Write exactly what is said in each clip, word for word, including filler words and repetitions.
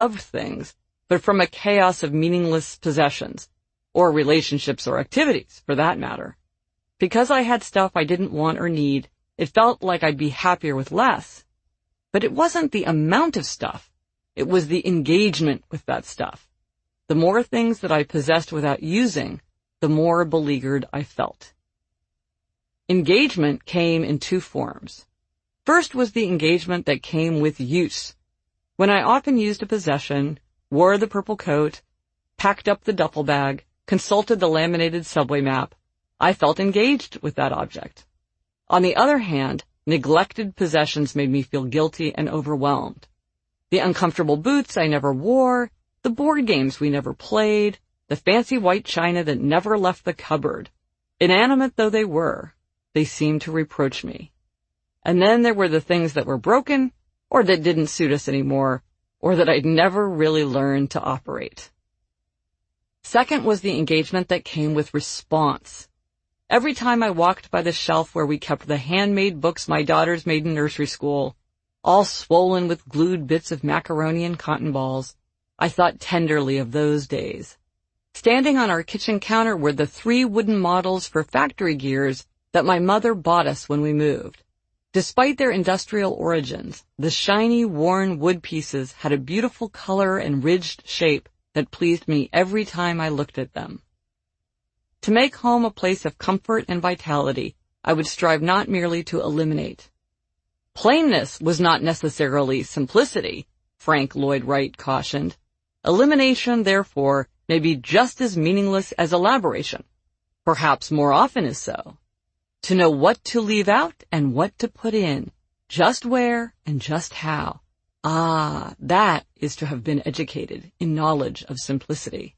of things, but from a chaos of meaningless possessions, or relationships or activities, for that matter. Because I had stuff I didn't want or need, it felt like I'd be happier with less. But it wasn't the amount of stuff. It was the engagement with that stuff. The more things that I possessed without using, the more beleaguered I felt. Engagement came in two forms. First was the engagement that came with use. When I often used a possession, wore the purple coat, packed up the duffel bag, consulted the laminated subway map, I felt engaged with that object. On the other hand, neglected possessions made me feel guilty and overwhelmed. The uncomfortable boots I never wore, the board games we never played, the fancy white china that never left the cupboard. Inanimate though they were, they seemed to reproach me. And then there were the things that were broken, or that didn't suit us anymore, or that I'd never really learned to operate. Second was the engagement that came with response. Every time I walked by the shelf where we kept the handmade books my daughters made in nursery school, all swollen with glued bits of macaroni and cotton balls, I thought tenderly of those days. Standing on our kitchen counter were the three wooden models for factory gears that my mother bought us when we moved. Despite their industrial origins, the shiny, worn wood pieces had a beautiful color and ridged shape that pleased me every time I looked at them. To make home a place of comfort and vitality, I would strive not merely to eliminate. Plainness was not necessarily simplicity, Frank Lloyd Wright cautioned. Elimination, therefore, may be just as meaningless as elaboration, perhaps more often is so. To know what to leave out and what to put in, just where and just how. Ah, that is to have been educated in knowledge of simplicity.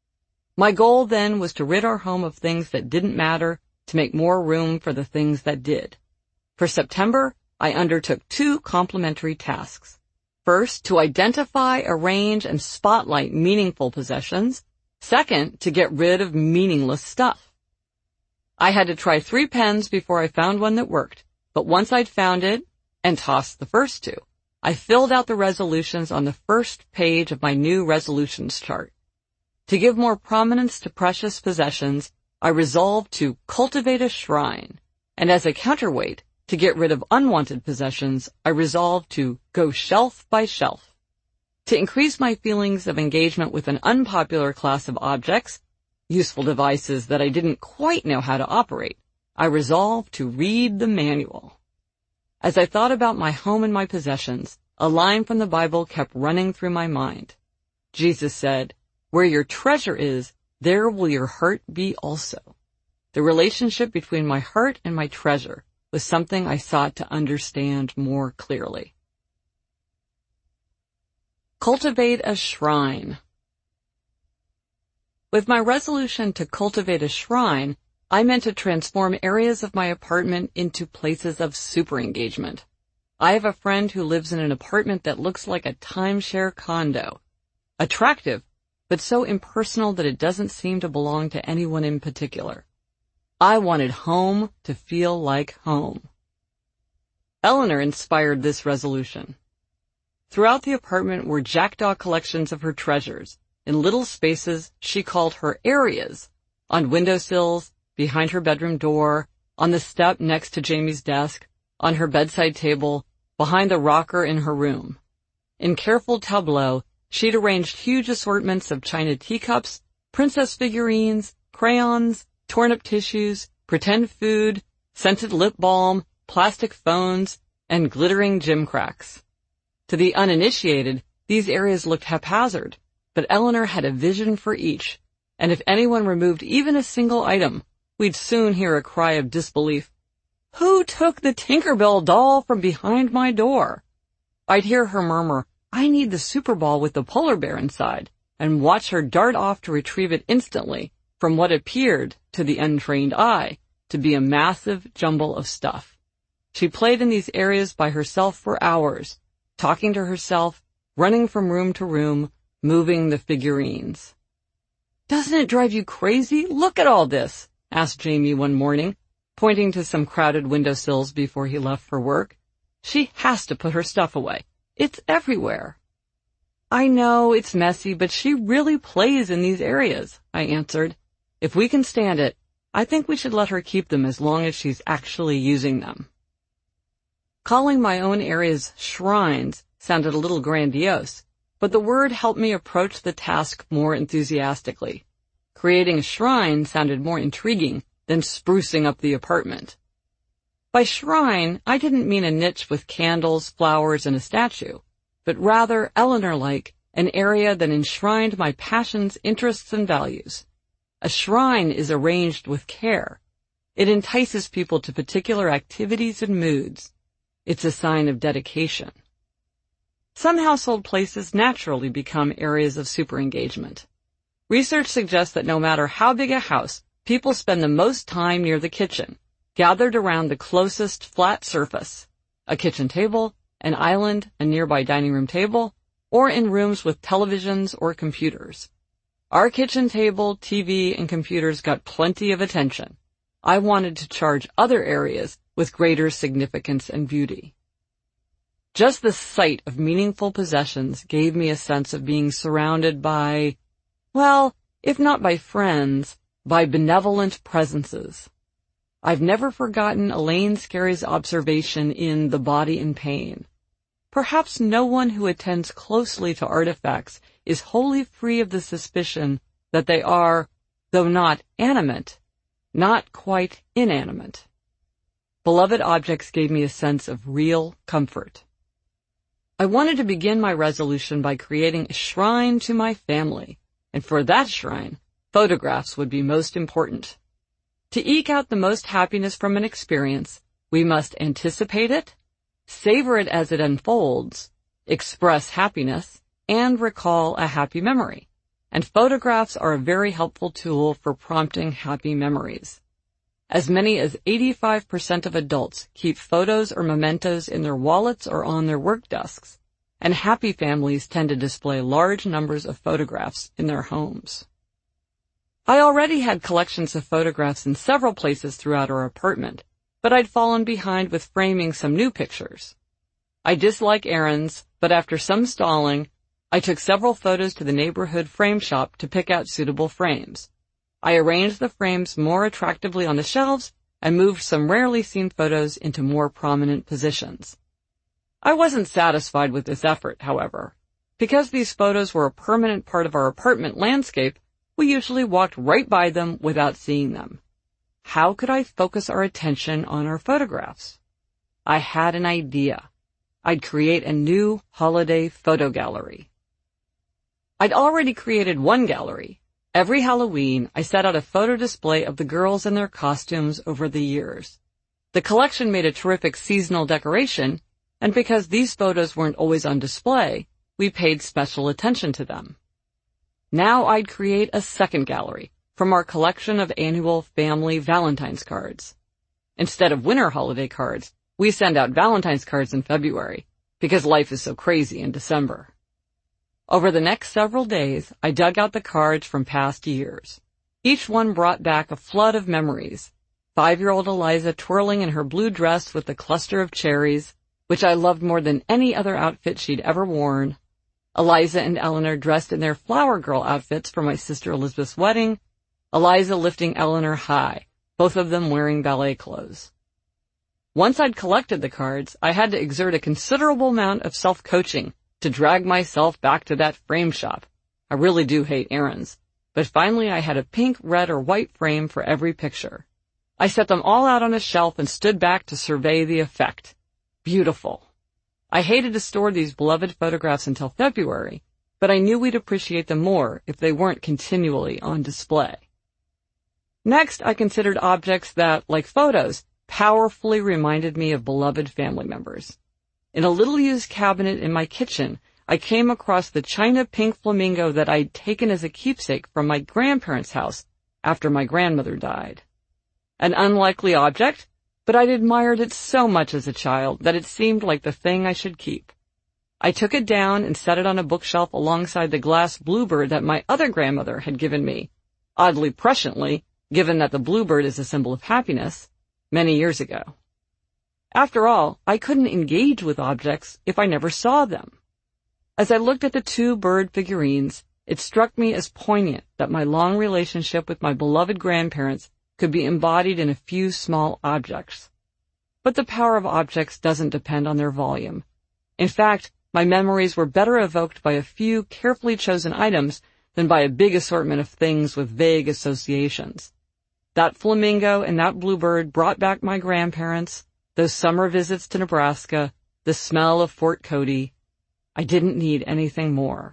My goal then was to rid our home of things that didn't matter, to make more room for the things that did. For September, I undertook two complementary tasks. First, to identify, arrange, and spotlight meaningful possessions. Second, to get rid of meaningless stuff. I had to try three pens before I found one that worked, but once I'd found it, and tossed the first two, I filled out the resolutions on the first page of my new resolutions chart. To give more prominence to precious possessions, I resolved to cultivate a shrine, and as a counterweight, to get rid of unwanted possessions, I resolved to go shelf by shelf. To increase my feelings of engagement with an unpopular class of objects, useful devices that I didn't quite know how to operate, I resolved to read the manual. As I thought about my home and my possessions, a line from the Bible kept running through my mind. Jesus said, "Where your treasure is, there will your heart be also." The relationship between my heart and my treasure was something I sought to understand more clearly. Cultivate a shrine. With my resolution to cultivate a shrine, I meant to transform areas of my apartment into places of super engagement. I have a friend who lives in an apartment that looks like a timeshare condo. Attractive, but so impersonal that it doesn't seem to belong to anyone in particular. I wanted home to feel like home. Eleanor inspired this resolution. Throughout the apartment were jackdaw collections of her treasures. In little spaces she called her areas, on windowsills, behind her bedroom door, on the step next to Jamie's desk, on her bedside table, behind the rocker in her room. In careful tableau, she'd arranged huge assortments of china teacups, princess figurines, crayons, torn-up tissues, pretend food, scented lip balm, plastic phones, and glittering gimcracks. To the uninitiated, these areas looked haphazard, but Eleanor had a vision for each, and if anyone removed even a single item, we'd soon hear a cry of disbelief. "Who took the Tinkerbell doll from behind my door?" I'd hear her murmur, "I need the Super Ball with the polar bear inside," and watch her dart off to retrieve it instantly from what appeared, to the untrained eye, to be a massive jumble of stuff. She played in these areas by herself for hours, talking to herself, running from room to room, moving the figurines. "Doesn't it drive you crazy? Look at all this," asked Jamie one morning, pointing to some crowded windowsills before he left for work. "She has to put her stuff away. It's everywhere." I know it's messy, but she really plays in these areas, I answered. If we can stand it, I think we should let her keep them as long as she's actually using them. Calling my own areas shrines sounded a little grandiose, but the word helped me approach the task more enthusiastically. Creating a shrine sounded more intriguing than sprucing up the apartment. By shrine, I didn't mean a niche with candles, flowers, and a statue, but rather, Eleanor-like, an area that enshrined my passions, interests, and values. A shrine is arranged with care. It entices people to particular activities and moods. It's a sign of dedication. Some household places naturally become areas of super-engagement. Research suggests that no matter how big a house, people spend the most time near the kitchen, gathered around the closest flat surface, a kitchen table, an island, a nearby dining room table, or in rooms with televisions or computers. Our kitchen table, T V, and computers got plenty of attention. I wanted to charge other areas with greater significance and beauty. Just the sight of meaningful possessions gave me a sense of being surrounded by, well, if not by friends, by benevolent presences. I've never forgotten Elaine Scarry's observation in The Body in Pain. Perhaps no one who attends closely to artifacts is wholly free of the suspicion that they are, though not animate, not quite inanimate. Beloved objects gave me a sense of real comfort. I wanted to begin my resolution by creating a shrine to my family, and for that shrine, photographs would be most important. To eke out the most happiness from an experience, we must anticipate it, savor it as it unfolds, express happiness, and recall a happy memory. And photographs are a very helpful tool for prompting happy memories. As many as eighty-five percent of adults keep photos or mementos in their wallets or on their work desks, and happy families tend to display large numbers of photographs in their homes. I already had collections of photographs in several places throughout our apartment, but I'd fallen behind with framing some new pictures. I dislike errands, but after some stalling, I took several photos to the neighborhood frame shop to pick out suitable frames. I arranged the frames more attractively on the shelves and moved some rarely seen photos into more prominent positions. I wasn't satisfied with this effort, however. Because these photos were a permanent part of our apartment landscape, we usually walked right by them without seeing them. How could I focus our attention on our photographs? I had an idea. I'd create a new holiday photo gallery. I'd already created one gallery. Every Halloween, I set out a photo display of the girls in their costumes over the years. The collection made a terrific seasonal decoration, and because these photos weren't always on display, we paid special attention to them. Now I'd create a second gallery from our collection of annual family Valentine's cards. Instead of winter holiday cards, we send out Valentine's cards in February, because life is so crazy in December. Over the next several days, I dug out the cards from past years. Each one brought back a flood of memories. Five-year-old Eliza twirling in her blue dress with the cluster of cherries, which I loved more than any other outfit she'd ever worn. Eliza and Eleanor dressed in their flower girl outfits for my sister Elizabeth's wedding. Eliza lifting Eleanor high, both of them wearing ballet clothes. Once I'd collected the cards, I had to exert a considerable amount of self-coaching to drag myself back to that frame shop. I really do hate errands. But finally I had a pink, red, or white frame for every picture. I set them all out on a shelf and stood back to survey the effect. Beautiful. I hated to store these beloved photographs until February, but I knew we'd appreciate them more if they weren't continually on display. Next, I considered objects that, like photos, powerfully reminded me of beloved family members. In a little-used cabinet in my kitchen, I came across the china pink flamingo that I'd taken as a keepsake from my grandparents' house after my grandmother died. An unlikely object, but I'd admired it so much as a child that it seemed like the thing I should keep. I took it down and set it on a bookshelf alongside the glass bluebird that my other grandmother had given me, oddly presciently, given that the bluebird is a symbol of happiness, many years ago. After all, I couldn't engage with objects if I never saw them. As I looked at the two bird figurines, it struck me as poignant that my long relationship with my beloved grandparents could be embodied in a few small objects. But the power of objects doesn't depend on their volume. In fact, my memories were better evoked by a few carefully chosen items than by a big assortment of things with vague associations. That flamingo and that bluebird brought back my grandparents, those summer visits to Nebraska, the smell of Fort Cody. I didn't need anything more.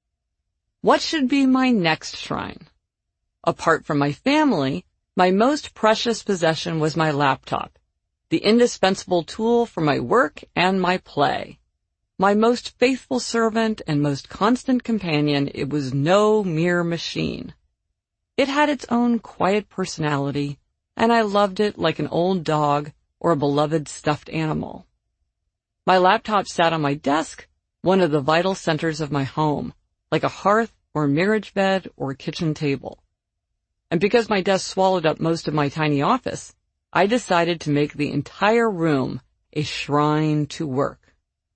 What should be my next shrine? Apart from my family, my most precious possession was my laptop, the indispensable tool for my work and my play. My most faithful servant and most constant companion, it was no mere machine. It had its own quiet personality, and I loved it like an old dog or a beloved stuffed animal. My laptop sat on my desk, one of the vital centers of my home, like a hearth or marriage bed or kitchen table. And because my desk swallowed up most of my tiny office, I decided to make the entire room a shrine to work.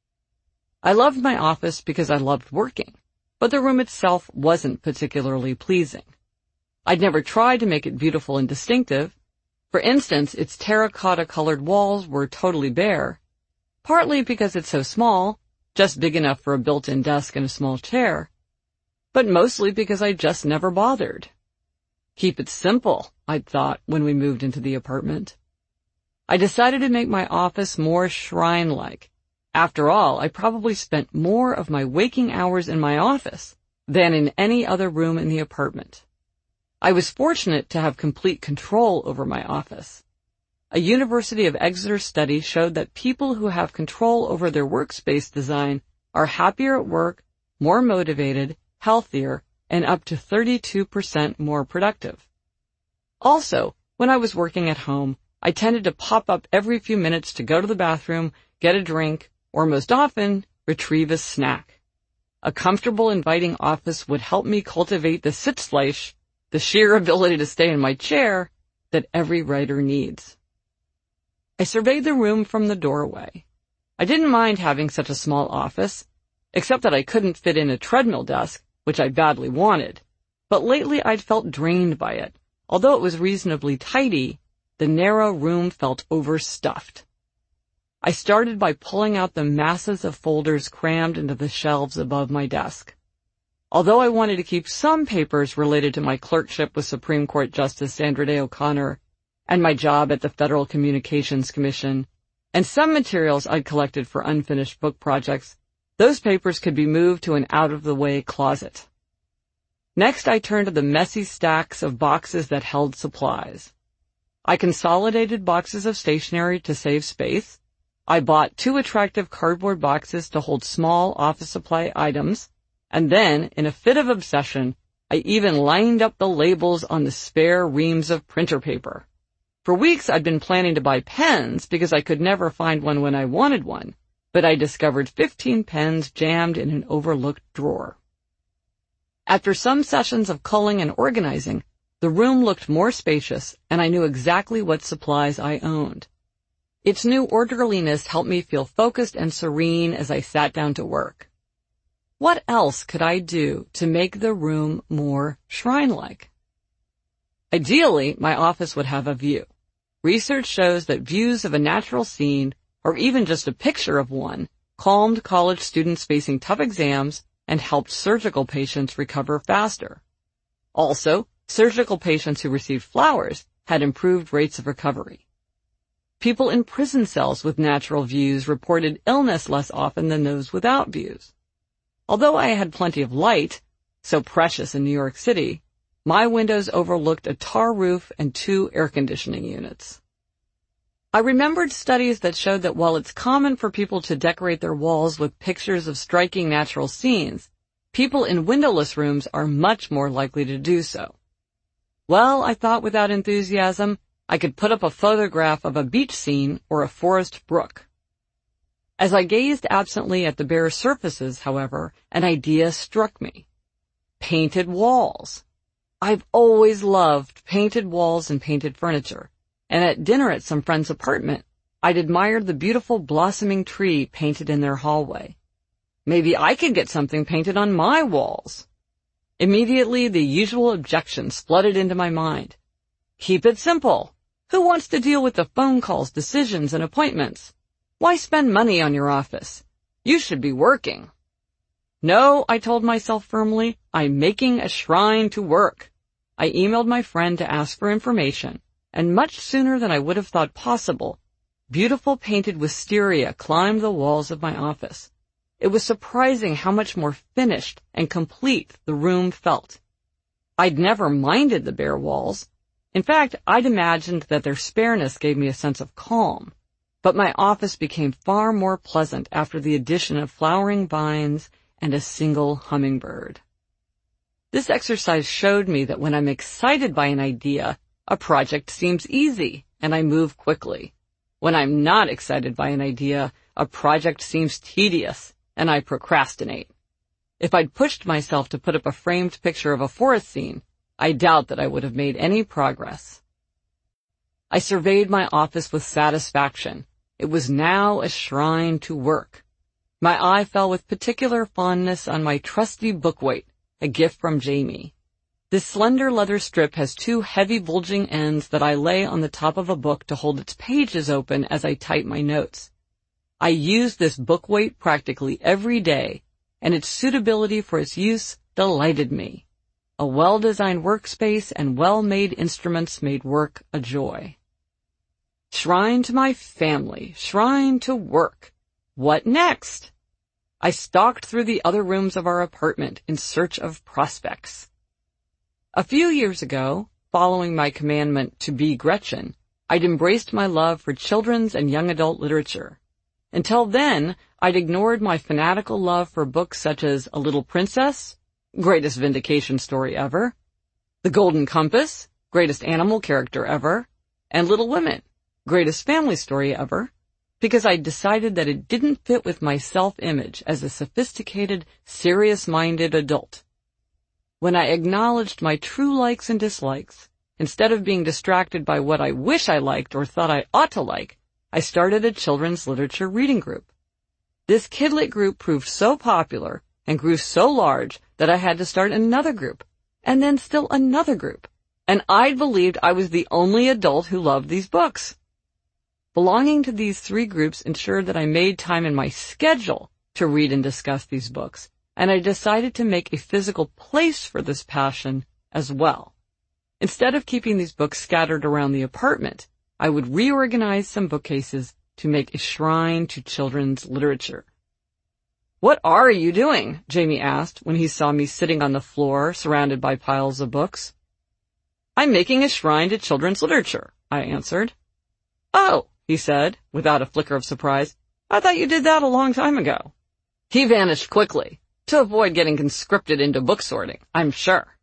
I loved my office because I loved working, but the room itself wasn't particularly pleasing. I'd never tried to make it beautiful and distinctive. For instance, its terracotta-colored walls were totally bare, partly because it's so small, just big enough for a built-in desk and a small chair, but mostly because I just never bothered. Keep it simple, I'd thought when we moved into the apartment. I decided to make my office more shrine-like. After all, I probably spent more of my waking hours in my office than in any other room in the apartment. I was fortunate to have complete control over my office. A University of Exeter study showed that people who have control over their workspace design are happier at work, more motivated, healthier, and up to thirty-two percent more productive. Also, when I was working at home, I tended to pop up every few minutes to go to the bathroom, get a drink, or most often, retrieve a snack. A comfortable, inviting office would help me cultivate the Sitzfleisch, the sheer ability to stay in my chair, that every writer needs. I surveyed the room from the doorway. I didn't mind having such a small office, except that I couldn't fit in a treadmill desk, which I badly wanted. But lately I'd felt drained by it. Although it was reasonably tidy, the narrow room felt overstuffed. I started by pulling out the masses of folders crammed into the shelves above my desk. Although I wanted to keep some papers related to my clerkship with Supreme Court Justice Sandra Day O'Connor and my job at the Federal Communications Commission, and some materials I'd collected for unfinished book projects, those papers could be moved to an out-of-the-way closet. Next, I turned to the messy stacks of boxes that held supplies. I consolidated boxes of stationery to save space. I bought two attractive cardboard boxes to hold small office supply items, and then, in a fit of obsession, I even lined up the labels on the spare reams of printer paper. For weeks, I'd been planning to buy pens because I could never find one when I wanted one, but I discovered fifteen pens jammed in an overlooked drawer. After some sessions of culling and organizing, the room looked more spacious, and I knew exactly what supplies I owned. Its new orderliness helped me feel focused and serene as I sat down to work. What else could I do to make the room more shrine-like? Ideally, my office would have a view. Research shows that views of a natural scene, or even just a picture of one, calmed college students facing tough exams and helped surgical patients recover faster. Also, surgical patients who received flowers had improved rates of recovery. People in prison cells with natural views reported illness less often than those without views. Although I had plenty of light, so precious in New York City, my windows overlooked a tar roof and two air conditioning units. I remembered studies that showed that while it's common for people to decorate their walls with pictures of striking natural scenes, people in windowless rooms are much more likely to do so. Well, I thought without enthusiasm, I could put up a photograph of a beach scene or a forest brook. As I gazed absently at the bare surfaces, however, an idea struck me. Painted walls. I've always loved painted walls and painted furniture, and at dinner at some friend's apartment, I'd admired the beautiful blossoming tree painted in their hallway. Maybe I could get something painted on my walls. Immediately, the usual objections flooded into my mind. Keep it simple. Who wants to deal with the phone calls, decisions, and appointments? Why spend money on your office? You should be working. No, I told myself firmly, I'm making a shrine to work. I emailed my friend to ask for information, and much sooner than I would have thought possible, beautiful painted wisteria climbed the walls of my office. It was surprising how much more finished and complete the room felt. I'd never minded the bare walls. In fact, I'd imagined that their spareness gave me a sense of calm. But my office became far more pleasant after the addition of flowering vines and a single hummingbird. This exercise showed me that when I'm excited by an idea, a project seems easy and I move quickly. When I'm not excited by an idea, a project seems tedious and I procrastinate. If I'd pushed myself to put up a framed picture of a forest scene, I doubt that I would have made any progress. I surveyed my office with satisfaction. It was now a shrine to work. My eye fell with particular fondness on my trusty bookweight, a gift from Jamie. This slender leather strip has two heavy bulging ends that I lay on the top of a book to hold its pages open as I type my notes. I use this bookweight practically every day, and its suitability for its use delighted me. A well-designed workspace and well-made instruments made work a joy. Shrine to my family, shrine to work. What next? I stalked through the other rooms of our apartment in search of prospects. A few years ago, following my commandment to be Gretchen, I'd embraced my love for children's and young adult literature. Until then, I'd ignored my fanatical love for books such as A Little Princess, greatest vindication story ever, The Golden Compass, greatest animal character ever, and Little Women, greatest family story ever, because I'd decided that it didn't fit with my self-image as a sophisticated, serious-minded adult. When I acknowledged my true likes and dislikes, instead of being distracted by what I wish I liked or thought I ought to like, I started a children's literature reading group. This kidlit group proved so popular and grew so large that I had to start another group, and then still another group, and I'd believed I was the only adult who loved these books. Belonging to these three groups ensured that I made time in my schedule to read and discuss these books, and I decided to make a physical place for this passion as well. Instead of keeping these books scattered around the apartment, I would reorganize some bookcases to make a shrine to children's literature. "What are you doing?" Jamie asked when he saw me sitting on the floor surrounded by piles of books. "I'm making a shrine to children's literature," I answered. "Oh," he said, without a flicker of surprise. "I thought you did that a long time ago." He vanished quickly, to avoid getting conscripted into book sorting, I'm sure.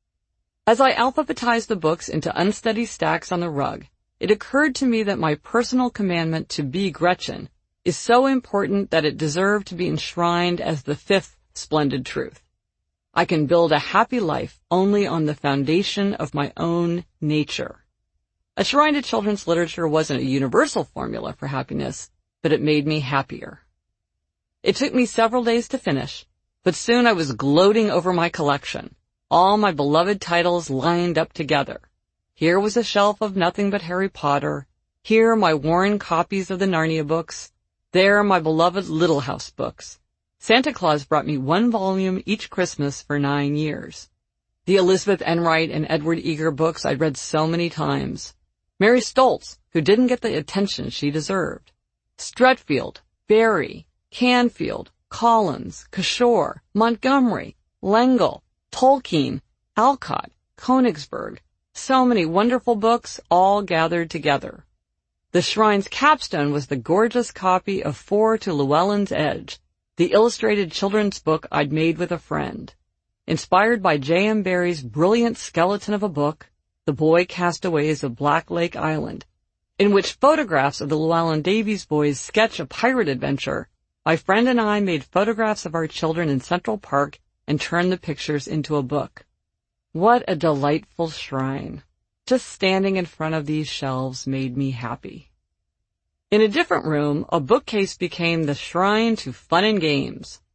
As I alphabetized the books into unsteady stacks on the rug, it occurred to me that my personal commandment to be Gretchen is so important that it deserved to be enshrined as the fifth splendid truth. I can build a happy life only on the foundation of my own nature. A shrine to children's literature wasn't a universal formula for happiness, but it made me happier. It took me several days to finish, but soon I was gloating over my collection, all my beloved titles lined up together. Here was a shelf of nothing but Harry Potter, here my worn copies of the Narnia books, there my beloved Little House books. Santa Claus brought me one volume each Christmas for nine years. The Elizabeth Enright and Edward Eager books I'd read so many times. Mary Stoltz, who didn't get the attention she deserved. Stretfield, Barrie, Canfield, Collins, Kishore, Montgomery, L'Engle, Tolkien, Alcott, Königsberg. So many wonderful books all gathered together. The shrine's capstone was the gorgeous copy of Four to Llewellyn's Edge, the illustrated children's book I'd made with a friend. Inspired by J M Barrie's brilliant skeleton of a book, The Boy Castaways of Black Lake Island, in which photographs of the Llewellyn Davies boys sketch a pirate adventure, my friend and I made photographs of our children in Central Park and turned the pictures into a book. What a delightful shrine. Just standing in front of these shelves made me happy. In a different room, a bookcase became the shrine to fun and games.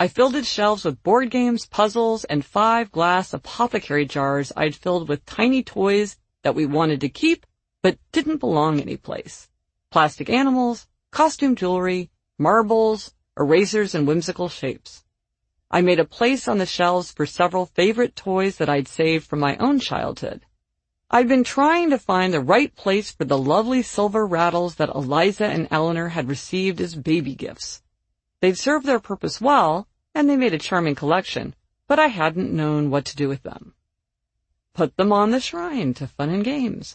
I filled its shelves with board games, puzzles, and five glass apothecary jars I'd filled with tiny toys that we wanted to keep but didn't belong anyplace. Plastic animals, costume jewelry, marbles, erasers in whimsical shapes. I made a place on the shelves for several favorite toys that I'd saved from my own childhood. I'd been trying to find the right place for the lovely silver rattles that Eliza and Eleanor had received as baby gifts. They'd served their purpose well, and they made a charming collection, but I hadn't known what to do with them. Put them on the shrine to fun and games.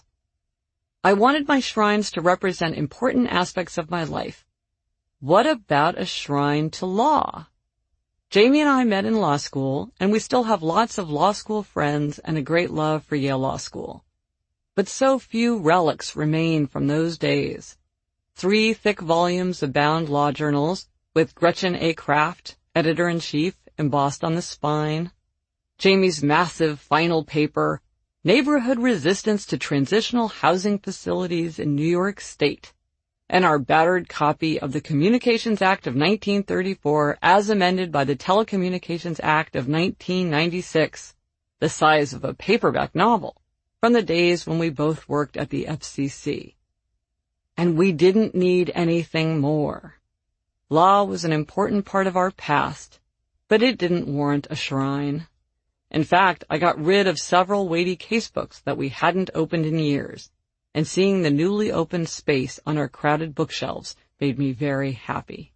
I wanted my shrines to represent important aspects of my life. What about a shrine to law? Jamie and I met in law school, and we still have lots of law school friends and a great love for Yale Law School. But so few relics remain from those days. Three thick volumes of bound law journals with Gretchen A. Kraft, editor-in-chief, embossed on the spine. Jamie's massive final paper, Neighborhood Resistance to Transitional Housing Facilities in New York State, and our battered copy of the Communications Act of nineteen thirty-four as amended by the Telecommunications Act of nineteen ninety-six, the size of a paperback novel, from the days when we both worked at the F C C. And we didn't need anything more. Law was an important part of our past, but it didn't warrant a shrine. In fact, I got rid of several weighty casebooks that we hadn't opened in years, and seeing the newly opened space on our crowded bookshelves made me very happy.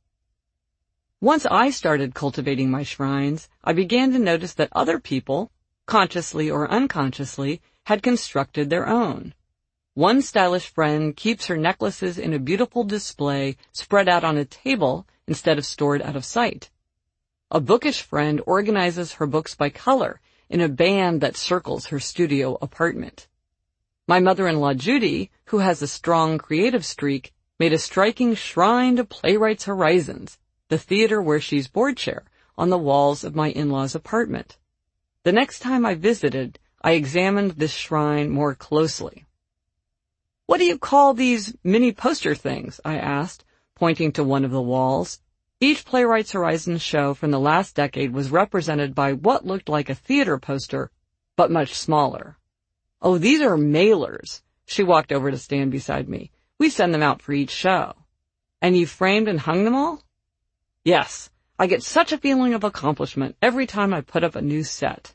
Once I started cultivating my shrines, I began to notice that other people, consciously or unconsciously, had constructed their own. One stylish friend keeps her necklaces in a beautiful display spread out on a table instead of stored out of sight. A bookish friend organizes her books by color in a band that circles her studio apartment. My mother-in-law Judy, who has a strong creative streak, made a striking shrine to Playwrights Horizons, the theater where she's board chair, on the walls of my in-laws' apartment. The next time I visited, I examined this shrine more closely. "What do you call these mini poster things?" I asked, pointing to one of the walls. Each Playwrights Horizons show from the last decade was represented by what looked like a theater poster, but much smaller. "Oh, these are mailers." She walked over to stand beside me. "We send them out for each show." "And you framed and hung them all?" "Yes. I get such a feeling of accomplishment every time I put up a new set."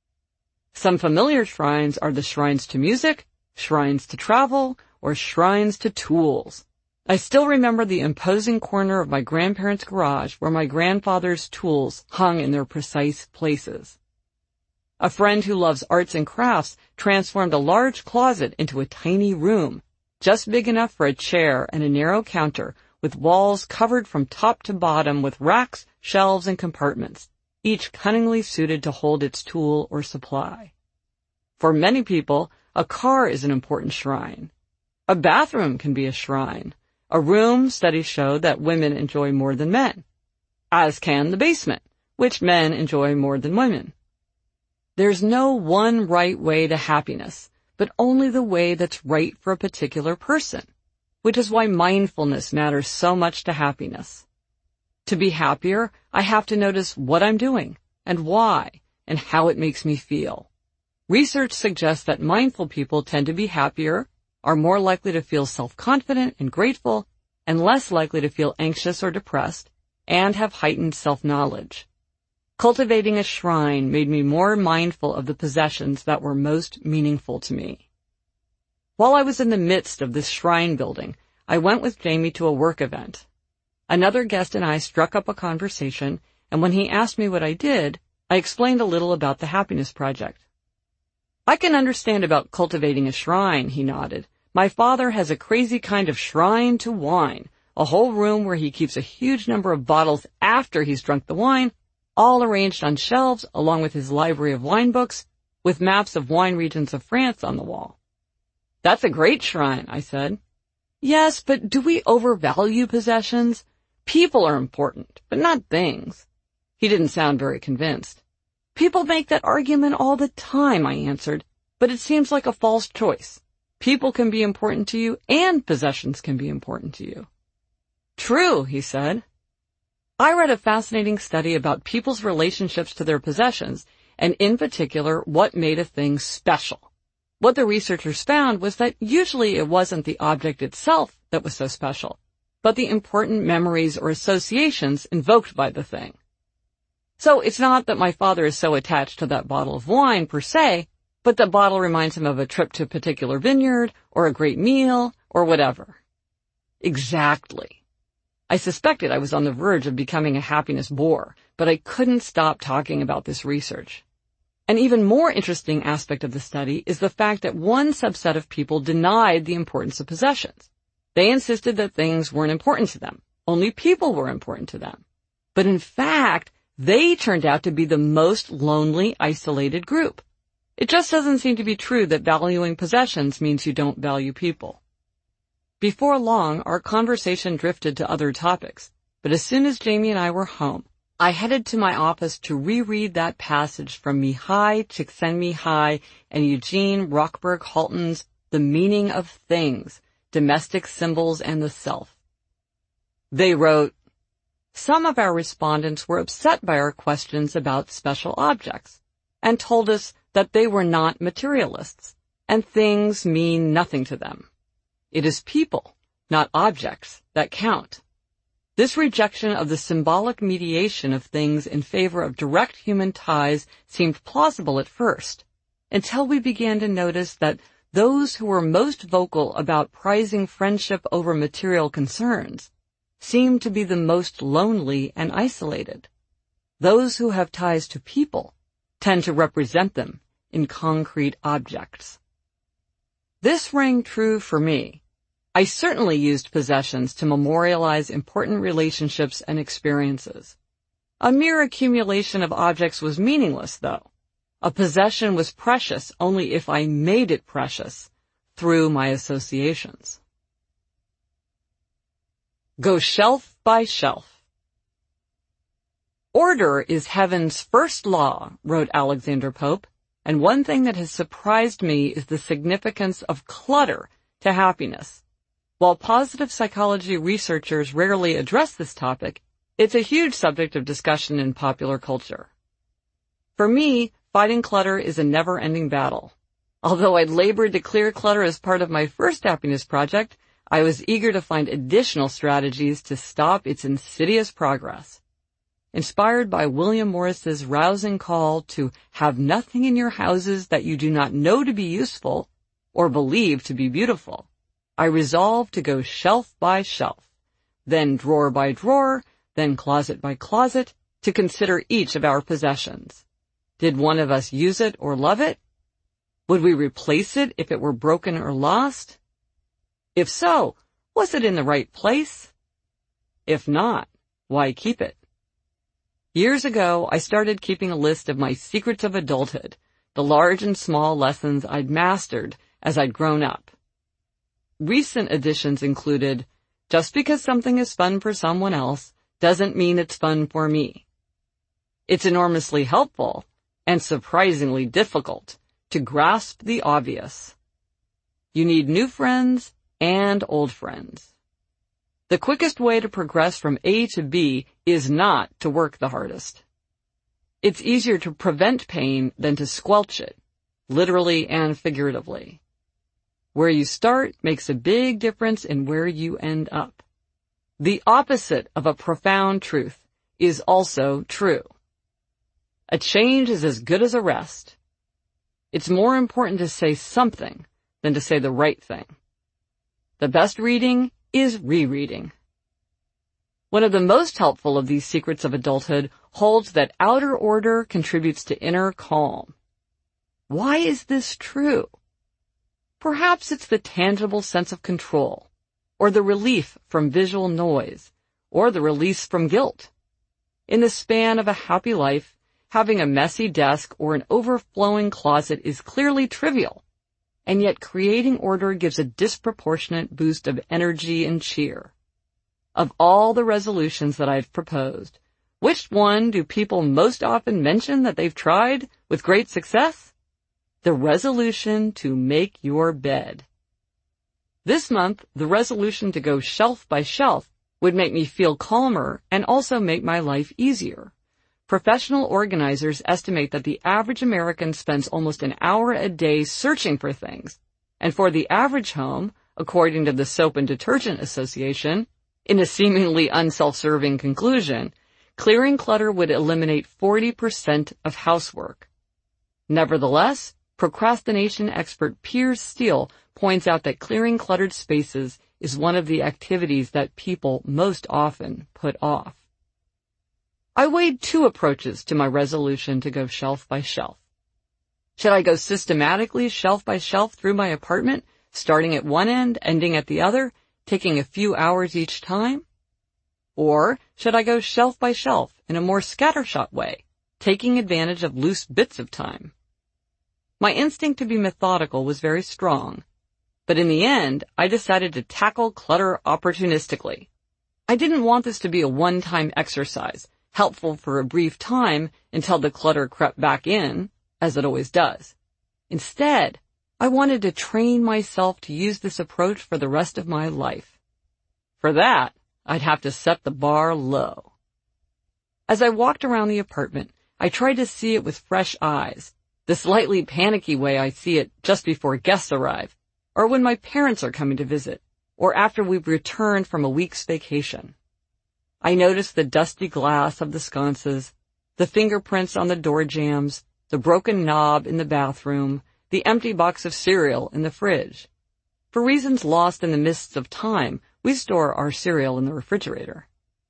Some familiar shrines are the shrines to music, shrines to travel, or shrines to tools. I still remember the imposing corner of my grandparents' garage where my grandfather's tools hung in their precise places. A friend who loves arts and crafts transformed a large closet into a tiny room, just big enough for a chair and a narrow counter, with walls covered from top to bottom with racks, shelves, and compartments, each cunningly suited to hold its tool or supply. For many people, a car is an important shrine. A bathroom can be a shrine. A room, studies show that women enjoy more than men, as can the basement, which men enjoy more than women. There's no one right way to happiness, but only the way that's right for a particular person, which is why mindfulness matters so much to happiness. To be happier, I have to notice what I'm doing, and why, and how it makes me feel. Research suggests that mindful people tend to be happier, are more likely to feel self-confident and grateful, and less likely to feel anxious or depressed, and have heightened self-knowledge. Cultivating a shrine made me more mindful of the possessions that were most meaningful to me. While I was in the midst of this shrine building, I went with Jamie to a work event. Another guest and I struck up a conversation, and when he asked me what I did, I explained a little about the Happiness Project. "I can understand about cultivating a shrine," he nodded. "My father has a crazy kind of shrine to wine, a whole room where he keeps a huge number of bottles after he's drunk the wine, all arranged on shelves along with his library of wine books, with maps of wine regions of France on the wall." "That's a great shrine," I said. "Yes, but do we overvalue possessions? People are important, but not things." He didn't sound very convinced. "People make that argument all the time," I answered, "but it seems like a false choice. People can be important to you, and possessions can be important to you." "True," he said. I read a fascinating study about people's relationships to their possessions, and in particular, what made a thing special. What the researchers found was that usually it wasn't the object itself that was so special, but the important memories or associations invoked by the thing. So it's not that my father is so attached to that bottle of wine per se, but the bottle reminds him of a trip to a particular vineyard, or a great meal, or whatever. Exactly. I suspected I was on the verge of becoming a happiness bore, but I couldn't stop talking about this research. An even more interesting aspect of the study is the fact that one subset of people denied the importance of possessions. They insisted that things weren't important to them. Only people were important to them. But in fact, they turned out to be the most lonely, isolated group. It just doesn't seem to be true that valuing possessions means you don't value people. Before long, our conversation drifted to other topics, but as soon as Jamie and I were home, I headed to my office to reread that passage from Mihai Csikszentmihalyi and Eugene Rochberg-Halton's The Meaning of Things, Domestic Symbols and the Self. They wrote, "Some of our respondents were upset by our questions about special objects and told us that they were not materialists and things mean nothing to them. It is people, not objects, that count. This rejection of the symbolic mediation of things in favor of direct human ties seemed plausible at first, until we began to notice that those who were most vocal about prizing friendship over material concerns seemed to be the most lonely and isolated. Those who have ties to people tend to represent them in concrete objects." This rang true for me. I certainly used possessions to memorialize important relationships and experiences. A mere accumulation of objects was meaningless, though. A possession was precious only if I made it precious through my associations. Go shelf by shelf. "Order is heaven's first law," wrote Alexander Pope, and one thing that has surprised me is the significance of clutter to happiness. While positive psychology researchers rarely address this topic, it's a huge subject of discussion in popular culture. For me, fighting clutter is a never-ending battle. Although I'd labored to clear clutter as part of my first happiness project, I was eager to find additional strategies to stop its insidious progress. Inspired by William Morris's rousing call to have nothing in your houses that you do not know to be useful or believe to be beautiful, I resolved to go shelf by shelf, then drawer by drawer, then closet by closet, to consider each of our possessions. Did one of us use it or love it? Would we replace it if it were broken or lost? If so, was it in the right place? If not, why keep it? Years ago, I started keeping a list of my secrets of adulthood, the large and small lessons I'd mastered as I'd grown up. Recent additions included, just because something is fun for someone else doesn't mean it's fun for me. It's enormously helpful and surprisingly difficult to grasp the obvious. You need new friends and old friends. The quickest way to progress from A to B is not to work the hardest. It's easier to prevent pain than to squelch it, literally and figuratively. Where you start makes a big difference in where you end up. The opposite of a profound truth is also true. A change is as good as a rest. It's more important to say something than to say the right thing. The best reading is rereading. One of the most helpful of these secrets of adulthood holds that outer order contributes to inner calm. Why is this true? Perhaps it's the tangible sense of control, or the relief from visual noise, or the release from guilt. In the span of a happy life, having a messy desk or an overflowing closet is clearly trivial, and yet creating order gives a disproportionate boost of energy and cheer. Of all the resolutions that I've proposed, which one do people most often mention that they've tried with great success? The resolution to make your bed. This month, the resolution to go shelf by shelf would make me feel calmer and also make my life easier. Professional organizers estimate that the average American spends almost an hour a day searching for things, and for the average home, according to the Soap and Detergent Association, in a seemingly unself-serving conclusion, clearing clutter would eliminate forty percent of housework. Nevertheless, procrastination expert Piers Steele points out that clearing cluttered spaces is one of the activities that people most often put off. I weighed two approaches to my resolution to go shelf by shelf. Should I go systematically shelf by shelf through my apartment, starting at one end, ending at the other, taking a few hours each time? Or should I go shelf by shelf in a more scattershot way, taking advantage of loose bits of time? My instinct to be methodical was very strong, but in the end, I decided to tackle clutter opportunistically. I didn't want this to be a one-time exercise, helpful for a brief time until the clutter crept back in, as it always does. Instead, I wanted to train myself to use this approach for the rest of my life. For that, I'd have to set the bar low. As I walked around the apartment, I tried to see it with fresh eyes, the slightly panicky way I see it just before guests arrive, or when my parents are coming to visit, or after we've returned from a week's vacation. I noticed the dusty glass of the sconces, the fingerprints on the door jambs, the broken knob in the bathroom, the empty box of cereal in the fridge. For reasons lost in the mists of time, we store our cereal in the refrigerator.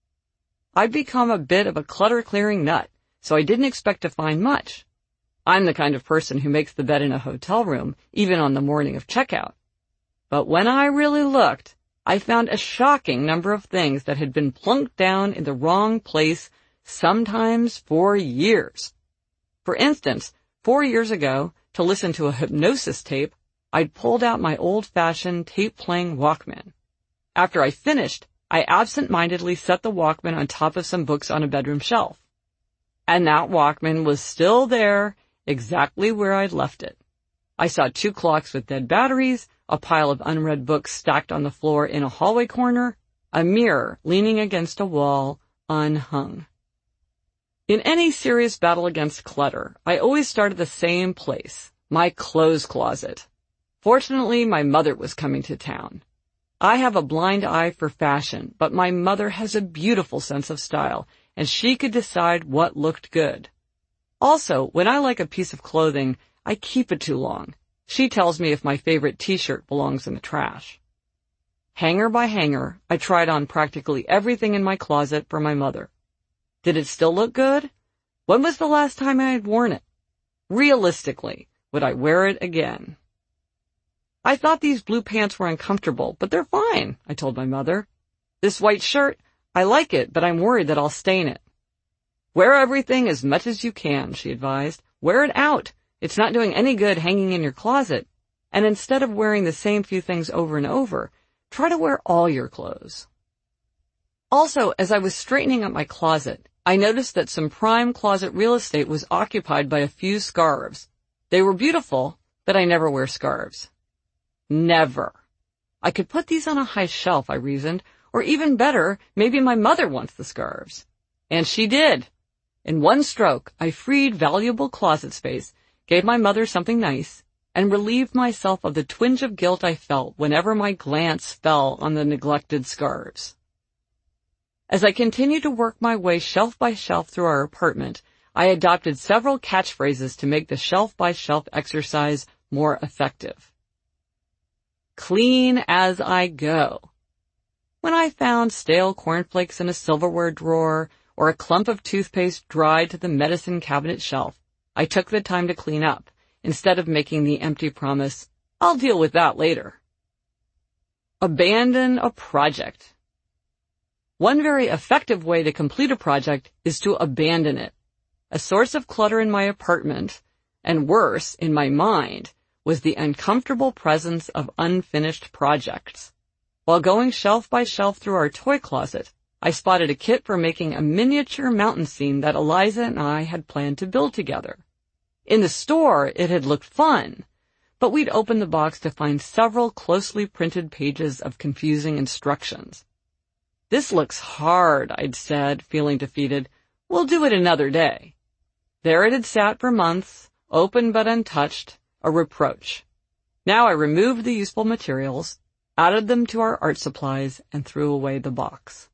I'd become a bit of a clutter-clearing nut, so I didn't expect to find much. I'm the kind of person who makes the bed in a hotel room, even on the morning of checkout. But when I really looked, I found a shocking number of things that had been plunked down in the wrong place, sometimes for years. For instance, four years ago, to listen to a hypnosis tape, I'd pulled out my old-fashioned tape-playing Walkman. After I finished, I absent-mindedly set the Walkman on top of some books on a bedroom shelf. And that Walkman was still there, exactly where I'd left it. I saw two clocks with dead batteries, a pile of unread books stacked on the floor in a hallway corner, a mirror leaning against a wall, unhung. In any serious battle against clutter, I always start at the same place, my clothes closet. Fortunately, my mother was coming to town. I have a blind eye for fashion, but my mother has a beautiful sense of style, and she could decide what looked good. Also, when I like a piece of clothing, I keep it too long. She tells me if my favorite t-shirt belongs in the trash. Hanger by hanger, I tried on practically everything in my closet for my mother. Did it still look good? When was the last time I had worn it? Realistically, would I wear it again? I thought these blue pants were uncomfortable, but they're fine, I told my mother. This white shirt, I like it, but I'm worried that I'll stain it. Wear everything as much as you can, she advised. Wear it out. It's not doing any good hanging in your closet. And instead of wearing the same few things over and over, try to wear all your clothes. Also, as I was straightening up my closet, I noticed that some prime closet real estate was occupied by a few scarves. They were beautiful, but I never wear scarves. Never. I could put these on a high shelf, I reasoned, or even better, maybe my mother wants the scarves. And she did. In one stroke, I freed valuable closet space, gave my mother something nice, and relieved myself of the twinge of guilt I felt whenever my glance fell on the neglected scarves. As I continued to work my way shelf by shelf through our apartment, I adopted several catchphrases to make the shelf-by-shelf exercise more effective. Clean as I go. When I found stale cornflakes in a silverware drawer or a clump of toothpaste dried to the medicine cabinet shelf, I took the time to clean up, instead of making the empty promise, I'll deal with that later. Abandon a project. One very effective way to complete a project is to abandon it. A source of clutter in my apartment, and worse, in my mind, was the uncomfortable presence of unfinished projects. While going shelf by shelf through our toy closet, I spotted a kit for making a miniature mountain scene that Eliza and I had planned to build together. In the store, it had looked fun, but we'd opened the box to find several closely printed pages of confusing instructions. "This looks hard," I'd said, feeling defeated. "We'll do it another day." There it had sat for months, open but untouched, a reproach. Now I removed the useful materials, added them to our art supplies, and threw away the box.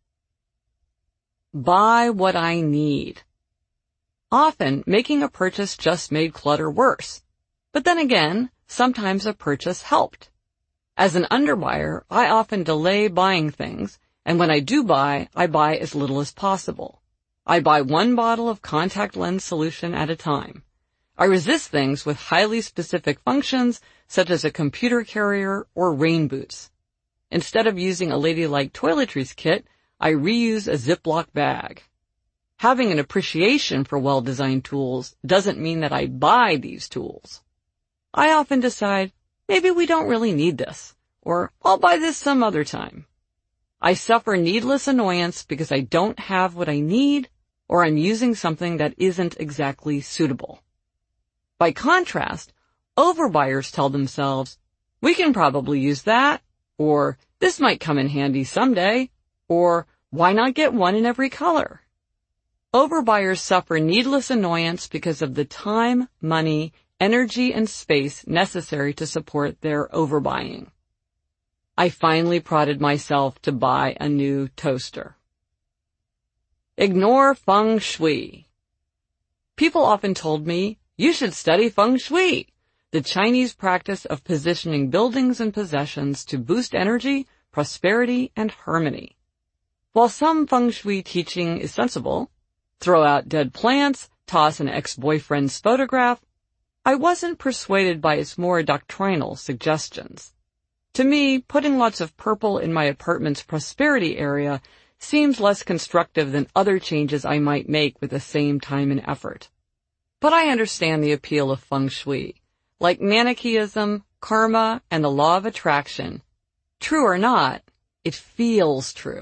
Buy what I need. Often, making a purchase just made clutter worse. But then again, sometimes a purchase helped. As an underbuyer, I often delay buying things, and when I do buy, I buy as little as possible. I buy one bottle of contact lens solution at a time. I resist things with highly specific functions, such as a computer carrier or rain boots. Instead of using a ladylike toiletries kit, I reuse a Ziploc bag. Having an appreciation for well-designed tools doesn't mean that I buy these tools. I often decide, maybe we don't really need this, or I'll buy this some other time. I suffer needless annoyance because I don't have what I need, or I'm using something that isn't exactly suitable. By contrast, overbuyers tell themselves, we can probably use that, or this might come in handy someday, or why not get one in every color? Overbuyers suffer needless annoyance because of the time, money, energy, and space necessary to support their overbuying. I finally prodded myself to buy a new toaster. Ignore feng shui. People often told me, you should study feng shui, the Chinese practice of positioning buildings and possessions to boost energy, prosperity, and harmony. While some feng shui teaching is sensible, throw out dead plants, toss an ex-boyfriend's photograph, I wasn't persuaded by its more doctrinal suggestions. To me, putting lots of purple in my apartment's prosperity area seems less constructive than other changes I might make with the same time and effort. But I understand the appeal of feng shui. Like Manichaeism, karma, and the law of attraction, true or not, it feels true.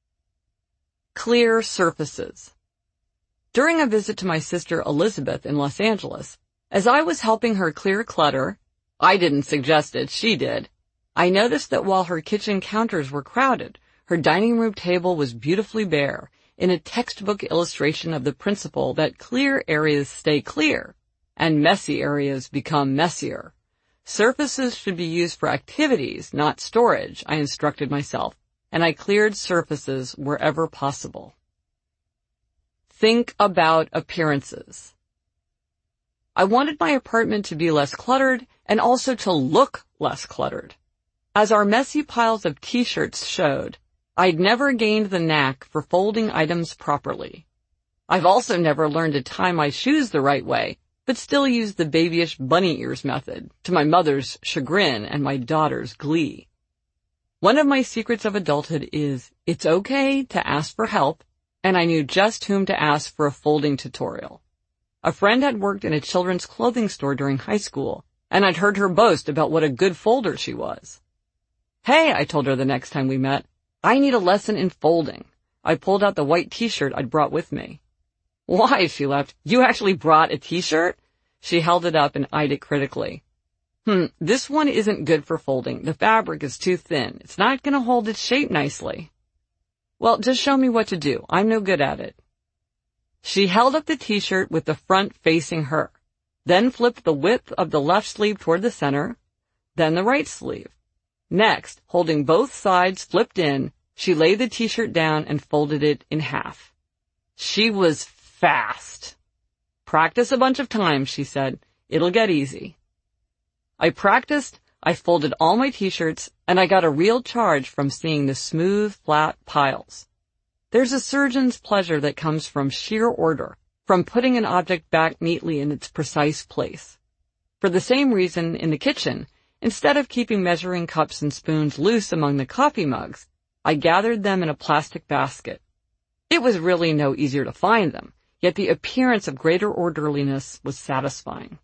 Clear surfaces. During a visit to my sister Elizabeth in Los Angeles, as I was helping her clear clutter, I didn't suggest it, she did, I noticed that while her kitchen counters were crowded, her dining room table was beautifully bare, in a textbook illustration of the principle that clear areas stay clear, and messy areas become messier. Surfaces should be used for activities, not storage, I instructed myself, and I cleared surfaces wherever possible. Think about appearances. I wanted my apartment to be less cluttered and also to look less cluttered. As our messy piles of t-shirts showed, I'd never gained the knack for folding items properly. I've also never learned to tie my shoes the right way, but still use the babyish bunny ears method, to my mother's chagrin and my daughter's glee. One of my secrets of adulthood is, it's okay to ask for help, and I knew just whom to ask for a folding tutorial. A friend had worked in a children's clothing store during high school, and I'd heard her boast about what a good folder she was. Hey, I told her the next time we met, I need a lesson in folding. I pulled out the white t-shirt I'd brought with me. Why, she laughed, you actually brought a t-shirt? She held it up and eyed it critically. Hmm, this one isn't good for folding. The fabric is too thin. It's not going to hold its shape nicely. Well, just show me what to do. I'm no good at it. She held up the t-shirt with the front facing her, then flipped the width of the left sleeve toward the center, then the right sleeve. Next, holding both sides flipped in, she laid the t-shirt down and folded it in half. She was fast. Practice a bunch of times, she said. It'll get easy. I practiced, I folded all my t-shirts, and I got a real charge from seeing the smooth, flat piles. There's a surgeon's pleasure that comes from sheer order, from putting an object back neatly in its precise place. For the same reason, in the kitchen, instead of keeping measuring cups and spoons loose among the coffee mugs, I gathered them in a plastic basket. It was really no easier to find them, yet the appearance of greater orderliness was satisfying.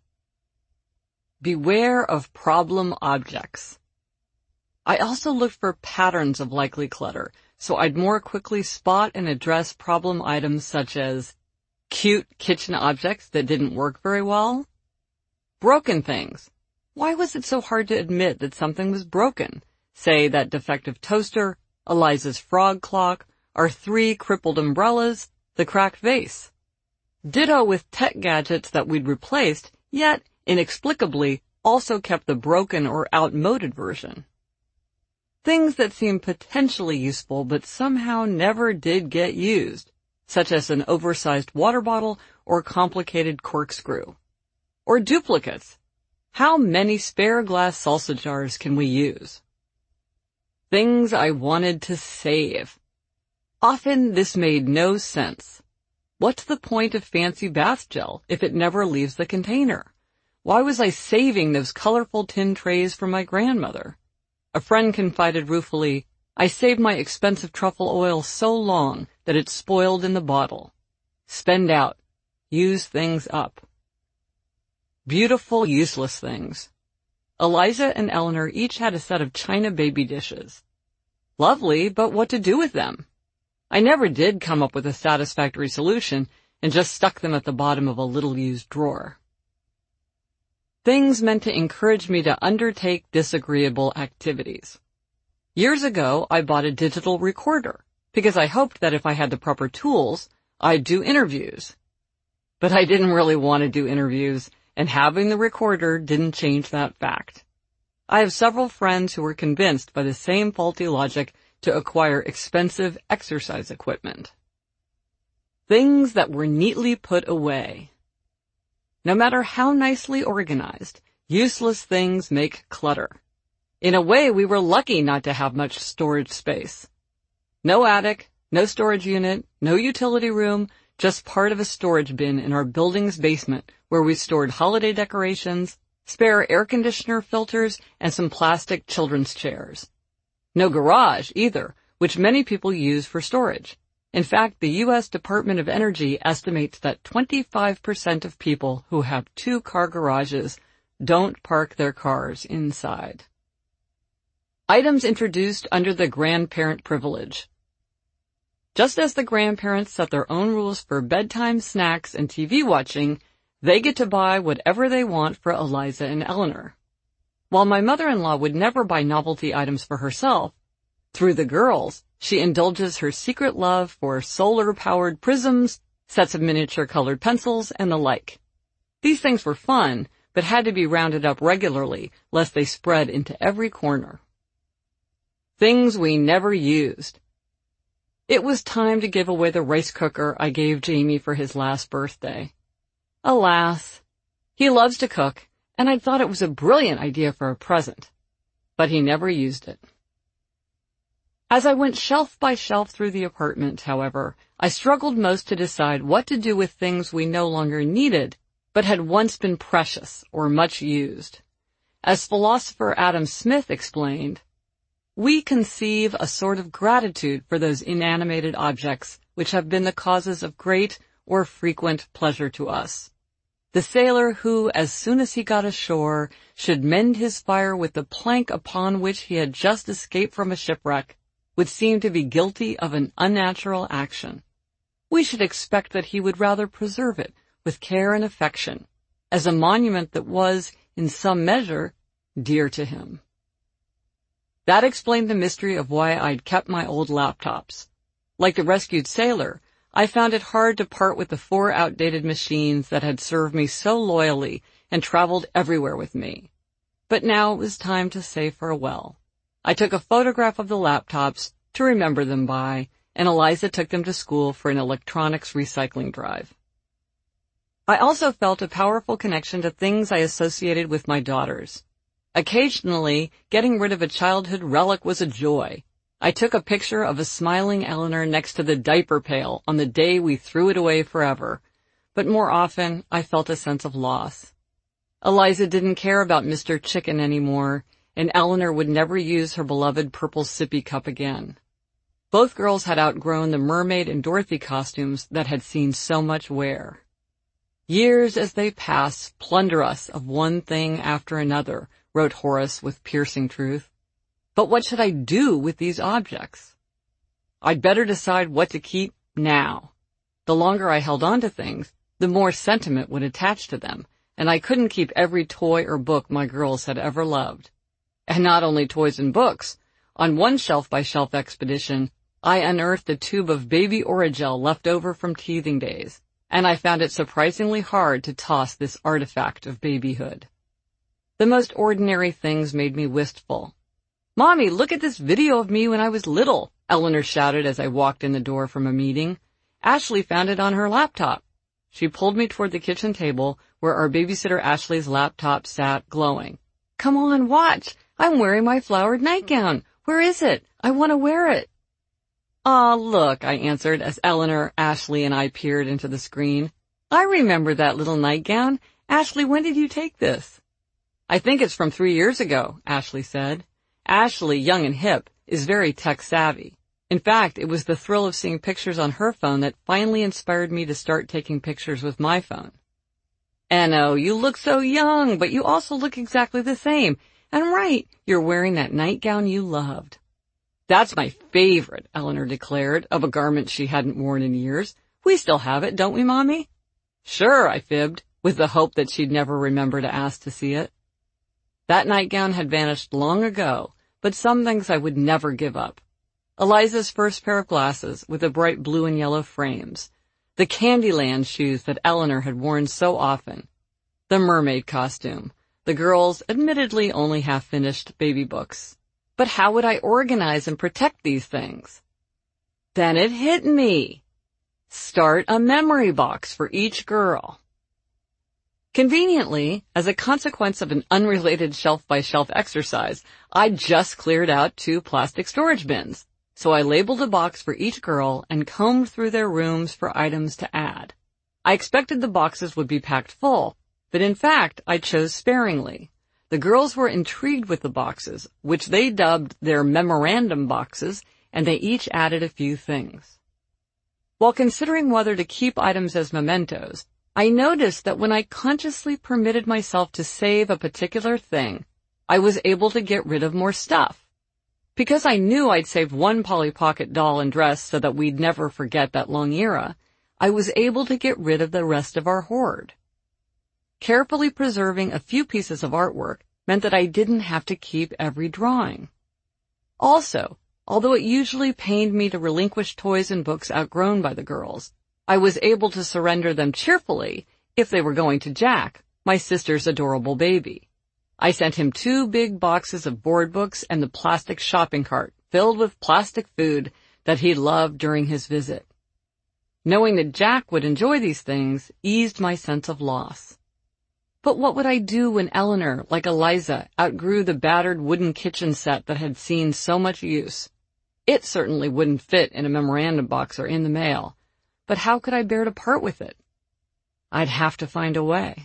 Beware of problem objects. I also looked for patterns of likely clutter, so I'd more quickly spot and address problem items such as cute kitchen objects that didn't work very well, broken things. Why was it so hard to admit that something was broken? Say that defective toaster, Eliza's frog clock, our three crippled umbrellas, the cracked vase. Ditto with tech gadgets that we'd replaced, yet, inexplicably, also kept the broken or outmoded version. Things that seemed potentially useful but somehow never did get used, such as an oversized water bottle or complicated corkscrew. Or duplicates. How many spare glass salsa jars can we use? Things I wanted to save. Often this made no sense. What's the point of fancy bath gel if it never leaves the container? Why was I saving those colorful tin trays for my grandmother? A friend confided ruefully, I saved my expensive truffle oil so long that it spoiled in the bottle. Spend out. Use things up. Beautiful, useless things. Eliza and Eleanor each had a set of china baby dishes. Lovely, but what to do with them? I never did come up with a satisfactory solution and just stuck them at the bottom of a little-used drawer. Things meant to encourage me to undertake disagreeable activities. Years ago, I bought a digital recorder because I hoped that if I had the proper tools, I'd do interviews. But I didn't really want to do interviews, and having the recorder didn't change that fact. I have several friends who were convinced by the same faulty logic to acquire expensive exercise equipment. Things that were neatly put away. No matter how nicely organized, useless things make clutter. In a way, we were lucky not to have much storage space. No attic, no storage unit, no utility room, just part of a storage bin in our building's basement where we stored holiday decorations, spare air conditioner filters, and some plastic children's chairs. No garage, either, which many people use for storage. In fact, the U S Department of Energy estimates that twenty-five percent of people who have two-car garages don't park their cars inside. Items introduced under the grandparent privilege. Just as the grandparents set their own rules for bedtime snacks and T V watching, they get to buy whatever they want for Eliza and Eleanor. While my mother-in-law would never buy novelty items for herself, through the girls, she indulges her secret love for solar-powered prisms, sets of miniature-colored pencils, and the like. These things were fun, but had to be rounded up regularly, lest they spread into every corner. Things we never used. It was time to give away the rice cooker I gave Jamie for his last birthday. Alas, he loves to cook, and I thought it was a brilliant idea for a present, but he never used it. As I went shelf by shelf through the apartment, however, I struggled most to decide what to do with things we no longer needed, but had once been precious or much used. As philosopher Adam Smith explained, we conceive a sort of gratitude for those inanimated objects which have been the causes of great or frequent pleasure to us. The sailor who, as soon as he got ashore, should mend his fire with the plank upon which he had just escaped from a shipwreck, would seem to be guilty of an unnatural action. We should expect that he would rather preserve it with care and affection, as a monument that was, in some measure, dear to him. That explained the mystery of why I'd kept my old laptops. Like the rescued sailor, I found it hard to part with the four outdated machines that had served me so loyally and traveled everywhere with me. But now it was time to say farewell. I took a photograph of the laptops to remember them by, and Eliza took them to school for an electronics recycling drive. I also felt a powerful connection to things I associated with my daughters. Occasionally, getting rid of a childhood relic was a joy. I took a picture of a smiling Eleanor next to the diaper pail on the day we threw it away forever, but more often I felt a sense of loss. Eliza didn't care about Mister Chicken anymore, and Eleanor would never use her beloved purple sippy cup again. Both girls had outgrown the mermaid and Dorothy costumes that had seen so much wear. Years as they pass plunder us of one thing after another, wrote Horace with piercing truth. But what should I do with these objects? I'd better decide what to keep now. The longer I held on to things, the more sentiment would attach to them, and I couldn't keep every toy or book my girls had ever loved. And not only toys and books. On one shelf-by-shelf expedition, I unearthed a tube of baby Orajel left over from teething days, and I found it surprisingly hard to toss this artifact of babyhood. The most ordinary things made me wistful. "Mommy, look at this video of me when I was little," Eleanor shouted as I walked in the door from a meeting. Ashley found it on her laptop. She pulled me toward the kitchen table where our babysitter Ashley's laptop sat glowing. "Come on, watch. I'm wearing my flowered nightgown. Where is it? I want to wear it." "Aw, look," I answered as Eleanor, Ashley, and I peered into the screen. "I remember that little nightgown. Ashley, when did you take this?" "I think it's from three years ago," Ashley said. Ashley, young and hip, is very tech-savvy. In fact, it was the thrill of seeing pictures on her phone that finally inspired me to start taking pictures with my phone. "Enno, you look so young, but you also look exactly the same. And right, you're wearing that nightgown you loved." "That's my favorite," Eleanor declared, of a garment she hadn't worn in years. "We still have it, don't we, Mommy?" "Sure," I fibbed, with the hope that she'd never remember to ask to see it. That nightgown had vanished long ago, but some things I would never give up. Eliza's first pair of glasses with the bright blue and yellow frames, the Candyland shoes that Eleanor had worn so often, the mermaid costume, the girls' admittedly only half-finished baby books. But how would I organize and protect these things? Then it hit me. Start a memory box for each girl. Conveniently, as a consequence of an unrelated shelf-by-shelf exercise, I just cleared out two plastic storage bins. So I labeled a box for each girl and combed through their rooms for items to add. I expected the boxes would be packed full, but in fact, I chose sparingly. The girls were intrigued with the boxes, which they dubbed their memorandum boxes, and they each added a few things. While considering whether to keep items as mementos, I noticed that when I consciously permitted myself to save a particular thing, I was able to get rid of more stuff. Because I knew I'd saved one Polly Pocket doll and dress so that we'd never forget that long era, I was able to get rid of the rest of our hoard. Carefully preserving a few pieces of artwork meant that I didn't have to keep every drawing. Also, although it usually pained me to relinquish toys and books outgrown by the girls, I was able to surrender them cheerfully if they were going to Jack, my sister's adorable baby. I sent him two big boxes of board books and the plastic shopping cart filled with plastic food that he loved during his visit. Knowing that Jack would enjoy these things eased my sense of loss. But what would I do when Eleanor, like Eliza, outgrew the battered wooden kitchen set that had seen so much use? It certainly wouldn't fit in a memorandum box or in the mail, but how could I bear to part with it? I'd have to find a way.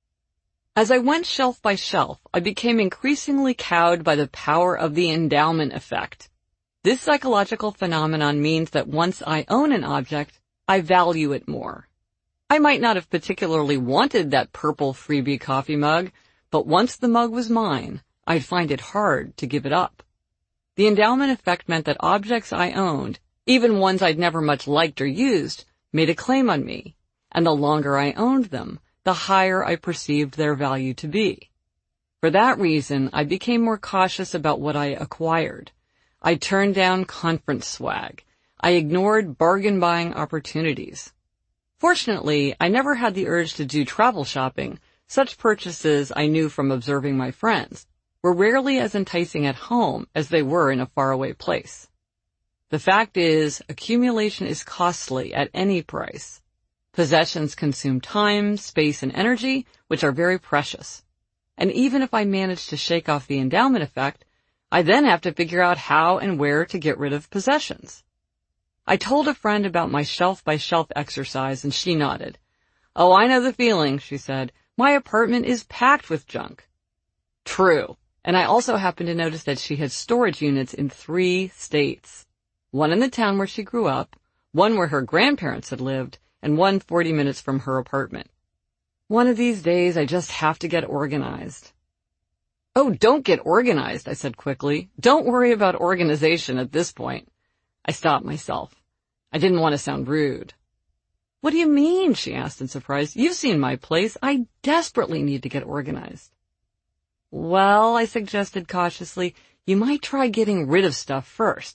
As I went shelf by shelf, I became increasingly cowed by the power of the endowment effect. This psychological phenomenon means that once I own an object, I value it more. I might not have particularly wanted that purple freebie coffee mug, but once the mug was mine, I'd find it hard to give it up. The endowment effect meant that objects I owned, even ones I'd never much liked or used, made a claim on me, and the longer I owned them, the higher I perceived their value to be. For that reason, I became more cautious about what I acquired. I turned down conference swag. I ignored bargain-buying opportunities. Fortunately, I never had the urge to do travel shopping. Such purchases, I knew from observing my friends, were rarely as enticing at home as they were in a faraway place. The fact is, accumulation is costly at any price. Possessions consume time, space, and energy, which are very precious. And even if I manage to shake off the endowment effect, I then have to figure out how and where to get rid of possessions. I told a friend about my shelf-by-shelf exercise, and she nodded. "Oh, I know the feeling," she said. "My apartment is packed with junk." True, and I also happened to notice that she had storage units in three states. One in the town where she grew up, one where her grandparents had lived, and one forty minutes from her apartment. One of these days, I just have to get organized. "Oh, don't get organized," I said quickly. "Don't worry about organization at this point." I stopped myself. I didn't want to sound rude. "What do you mean?" she asked in surprise. "You've seen my place. I desperately need to get organized." "Well," I suggested cautiously, "you might try getting rid of stuff first.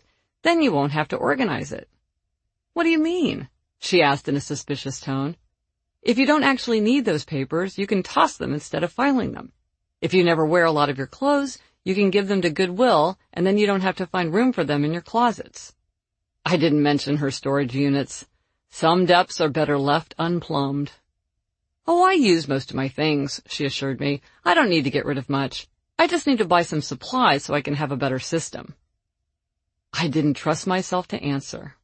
Then you won't have to organize it." "What do you mean?" she asked in a suspicious tone. "If you don't actually need those papers, you can toss them instead of filing them. If you never wear a lot of your clothes, you can give them to Goodwill, and then you don't have to find room for them in your closets." I didn't mention her storage units. Some depths are better left unplumbed. "Oh, I use most of my things," she assured me. "I don't need to get rid of much. I just need to buy some supplies so I can have a better system." I didn't trust myself to answer.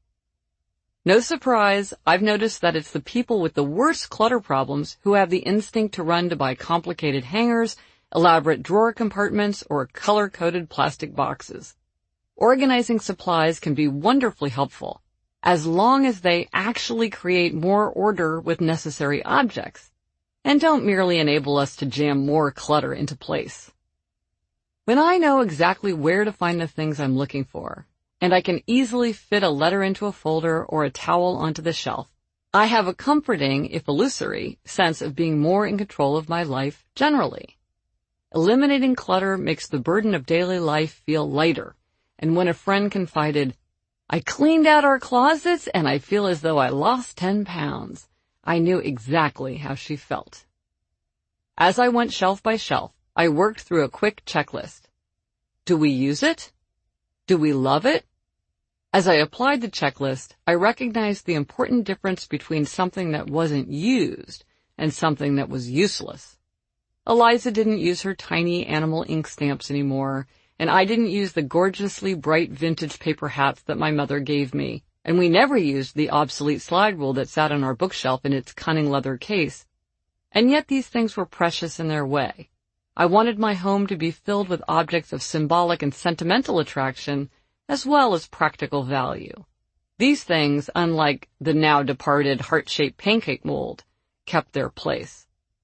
No surprise, I've noticed that it's the people with the worst clutter problems who have the instinct to run to buy complicated hangers, elaborate drawer compartments, or color-coded plastic boxes. Organizing supplies can be wonderfully helpful, as long as they actually create more order with necessary objects, and don't merely enable us to jam more clutter into place. When I know exactly where to find the things I'm looking for, and I can easily fit a letter into a folder or a towel onto the shelf, I have a comforting, if illusory, sense of being more in control of my life generally. Eliminating clutter makes the burden of daily life feel lighter, and when a friend confided, "I cleaned out our closets and I feel as though I lost ten pounds, I knew exactly how she felt. As I went shelf by shelf, I worked through a quick checklist. Do we use it? Do we love it? As I applied the checklist, I recognized the important difference between something that wasn't used and something that was useless. Eliza didn't use her tiny animal ink stamps anymore, and I didn't use the gorgeously bright vintage paper hats that my mother gave me, and we never used the obsolete slide rule that sat on our bookshelf in its cunning leather case. And yet these things were precious in their way. I wanted my home to be filled with objects of symbolic and sentimental attraction, as well as practical value. These things, unlike the now departed heart-shaped pancake mold, kept their place.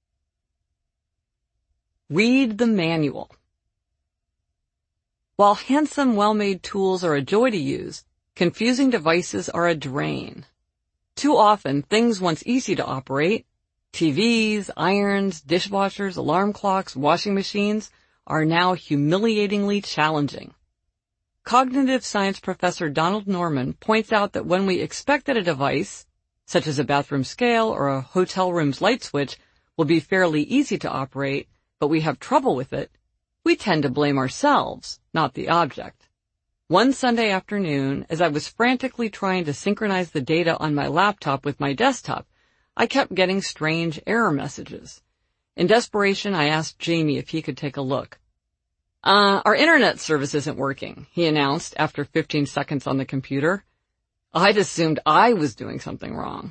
Read the manual. While handsome, well-made tools are a joy to use, confusing devices are a drain. Too often, things once easy to operate, T Vs, irons, dishwashers, alarm clocks, washing machines, are now humiliatingly challenging. Cognitive science professor Donald Norman points out that when we expect that a device, such as a bathroom scale or a hotel room's light switch, will be fairly easy to operate, but we have trouble with it, we tend to blame ourselves, not the object. One Sunday afternoon, as I was frantically trying to synchronize the data on my laptop with my desktop, I kept getting strange error messages. In desperation, I asked Jamie if he could take a look. Uh, our internet service isn't working, he announced after fifteen seconds on the computer. I'd assumed I was doing something wrong.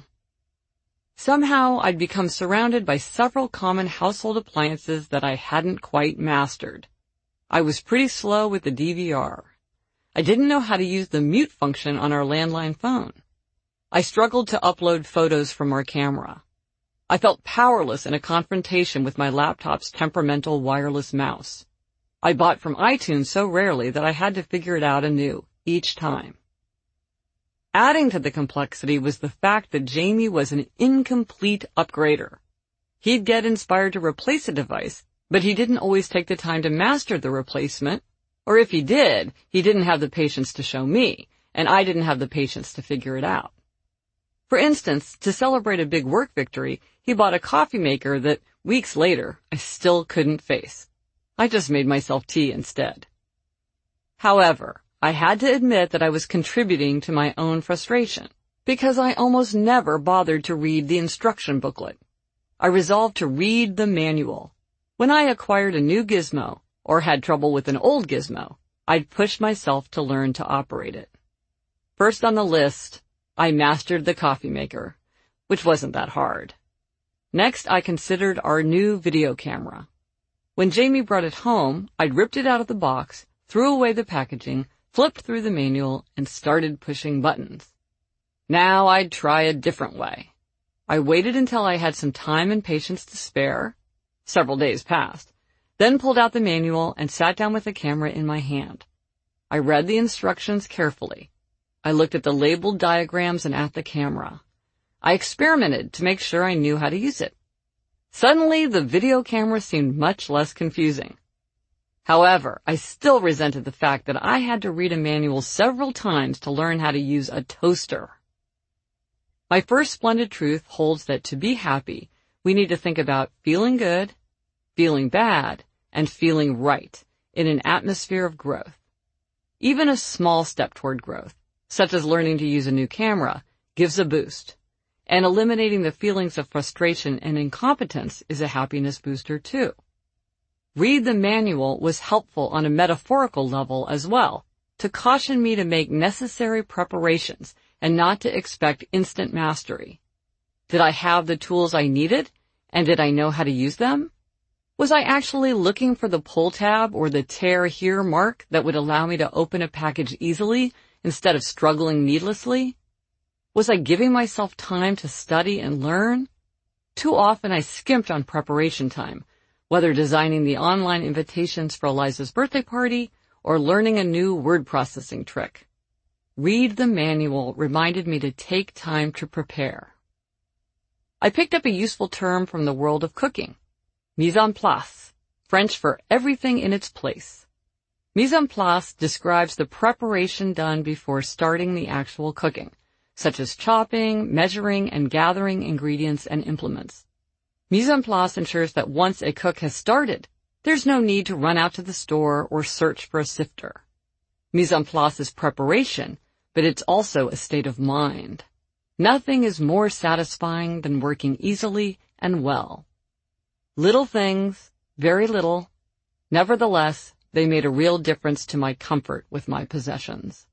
Somehow, I'd become surrounded by several common household appliances that I hadn't quite mastered. I was pretty slow with the D V R. I didn't know how to use the mute function on our landline phone. I struggled to upload photos from our camera. I felt powerless in a confrontation with my laptop's temperamental wireless mouse. I bought from iTunes so rarely that I had to figure it out anew each time. Adding to the complexity was the fact that Jamie was an incomplete upgrader. He'd get inspired to replace a device, but he didn't always take the time to master the replacement, or if he did, he didn't have the patience to show me, and I didn't have the patience to figure it out. For instance, to celebrate a big work victory, he bought a coffee maker that, weeks later, I still couldn't face. I just made myself tea instead. However, I had to admit that I was contributing to my own frustration, because I almost never bothered to read the instruction booklet. I resolved to read the manual. When I acquired a new gizmo, or had trouble with an old gizmo, I'd push myself to learn to operate it. First on the list, I mastered the coffee maker, which wasn't that hard. Next, I considered our new video camera. When Jamie brought it home, I'd ripped it out of the box, threw away the packaging, flipped through the manual, and started pushing buttons. Now I'd try a different way. I waited until I had some time and patience to spare. Several days passed. Then pulled out the manual and sat down with the camera in my hand. I read the instructions carefully. I looked at the labeled diagrams and at the camera. I experimented to make sure I knew how to use it. Suddenly, the video camera seemed much less confusing. However, I still resented the fact that I had to read a manual several times to learn how to use a toaster. My first splendid truth holds that to be happy, we need to think about feeling good, feeling bad, and feeling right in an atmosphere of growth. Even a small step toward growth, such as learning to use a new camera, gives a boost, and eliminating the feelings of frustration and incompetence is a happiness booster too. Read the manual was helpful on a metaphorical level as well, to caution me to make necessary preparations and not to expect instant mastery. Did I have the tools I needed, and did I know how to use them? Was I actually looking for the pull tab or the tear here mark that would allow me to open a package easily instead of struggling needlessly? Was I giving myself time to study and learn? Too often I skimped on preparation time, whether designing the online invitations for Eliza's birthday party or learning a new word processing trick. Read the manual reminded me to take time to prepare. I picked up a useful term from the world of cooking. Mise en place, French for everything in its place. Mise en place describes the preparation done before starting the actual cooking, such as chopping, measuring, and gathering ingredients and implements. Mise en place ensures that once a cook has started, there's no need to run out to the store or search for a sifter. Mise en place is preparation, but it's also a state of mind. Nothing is more satisfying than working easily and well. Little things, very little. Nevertheless, they made a real difference to my comfort with my possessions.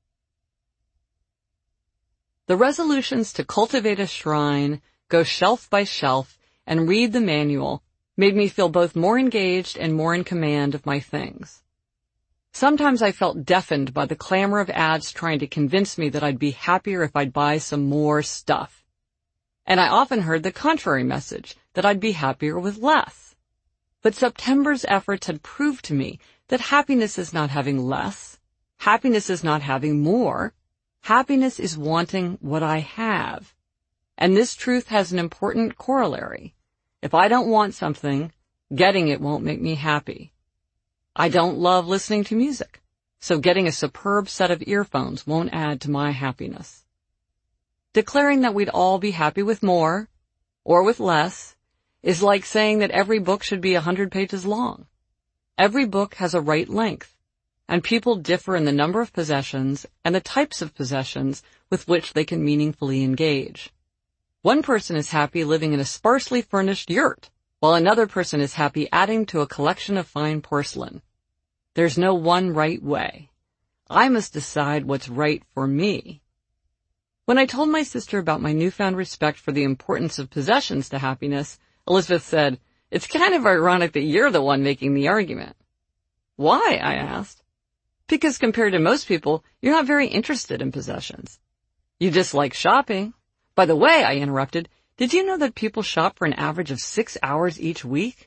The resolutions to cultivate a shrine, go shelf by shelf, and read the manual made me feel both more engaged and more in command of my things. Sometimes I felt deafened by the clamor of ads trying to convince me that I'd be happier if I'd buy some more stuff. And I often heard the contrary message, that I'd be happier with less. But September's efforts had proved to me that happiness is not having less. Happiness is not having more. Happiness is wanting what I have. And this truth has an important corollary. If I don't want something, getting it won't make me happy. I don't love listening to music, so getting a superb set of earphones won't add to my happiness. Declaring that we'd all be happy with more, or with less, is like saying that every book should be a hundred pages long. Every book has a right length, and people differ in the number of possessions and the types of possessions with which they can meaningfully engage. One person is happy living in a sparsely furnished yurt, while another person is happy adding to a collection of fine porcelain. There's no one right way. I must decide what's right for me. When I told my sister about my newfound respect for the importance of possessions to happiness, Elizabeth said, "It's kind of ironic that you're the one making the argument." "Why?" I asked. "Because compared to most people, you're not very interested in possessions. You dislike shopping." "By the way," I interrupted, "did you know that people shop for an average of six hours each week?"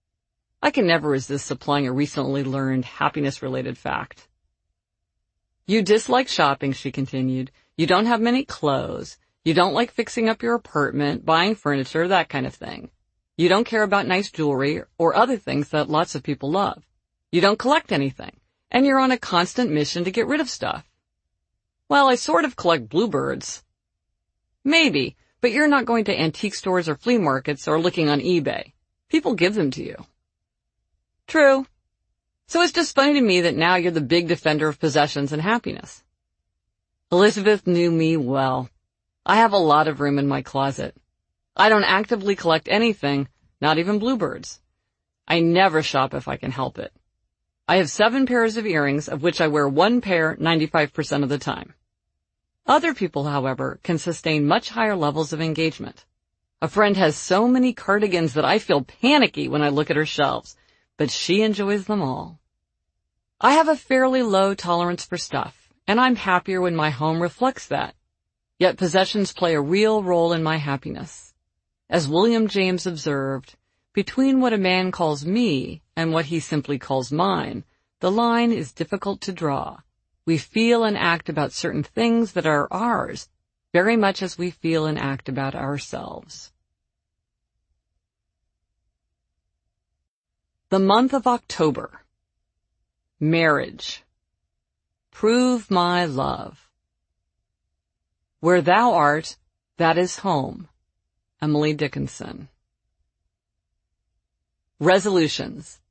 I can never resist supplying a recently learned happiness-related fact. "You dislike shopping," she continued. "You don't have many clothes. You don't like fixing up your apartment, buying furniture, that kind of thing. You don't care about nice jewelry or other things that lots of people love. You don't collect anything, and you're on a constant mission to get rid of stuff." "Well, I sort of collect bluebirds." "Maybe, but you're not going to antique stores or flea markets or looking on eBay. People give them to you." "True. So it's just funny to me that now you're the big defender of possessions and happiness." Elizabeth knew me well. I have a lot of room in my closet. I don't actively collect anything, not even bluebirds. I never shop if I can help it. I have seven pairs of earrings, of which I wear one pair ninety-five percent of the time. Other people, however, can sustain much higher levels of engagement. A friend has so many cardigans that I feel panicky when I look at her shelves, but she enjoys them all. I have a fairly low tolerance for stuff, and I'm happier when my home reflects that. Yet possessions play a real role in my happiness. As William James observed, between what a man calls me and what he simply calls mine, the line is difficult to draw. We feel and act about certain things that are ours, very much as we feel and act about ourselves. The month of October. Marriage. Prove my love. Where thou art, that is home. Emily Dickinson. Resolutions.